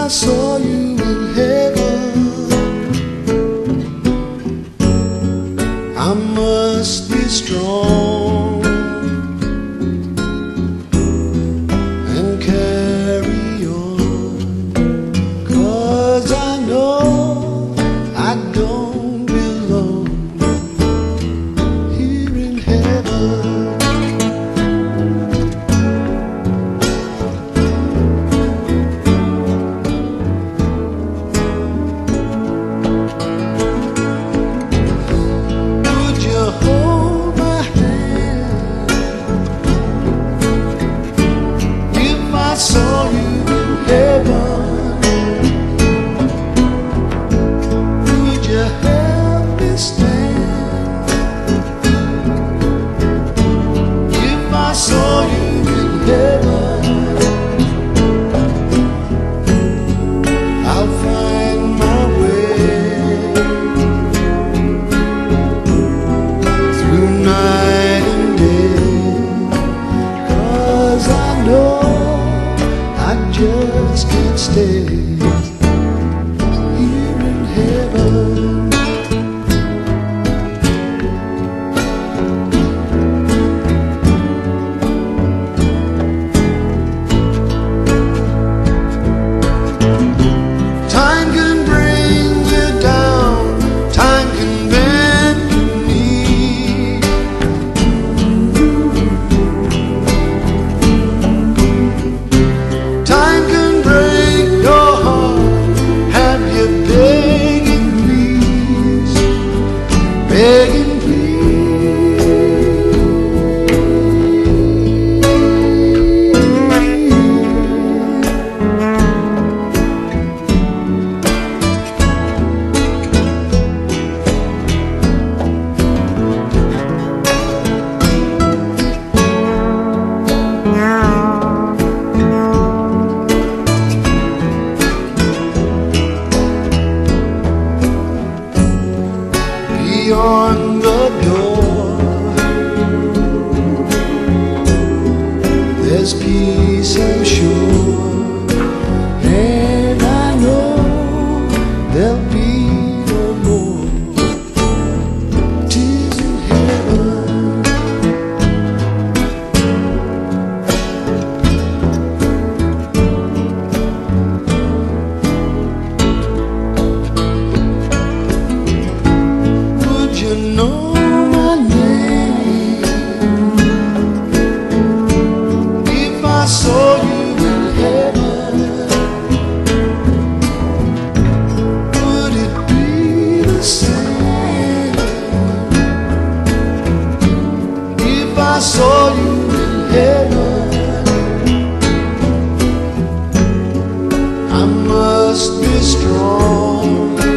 I saw you in heaven, I must be strong and carry on, 'cause I know I don't belong here in heaven. I saw you in heaven, would you help me stand? If I saw you in heaven, I'll find my way through night and day, 'cause I know I just can't stay here in heaven. Time can bring you down, time can bend your knee. Time can break your heart, have you begging please, begging please. Beyond the door, there's peace, I'm sure, and I know there'll be no more tears in heaven. You know my name if I saw you in heaven, would it be the same? If I saw you in heaven, I must be strong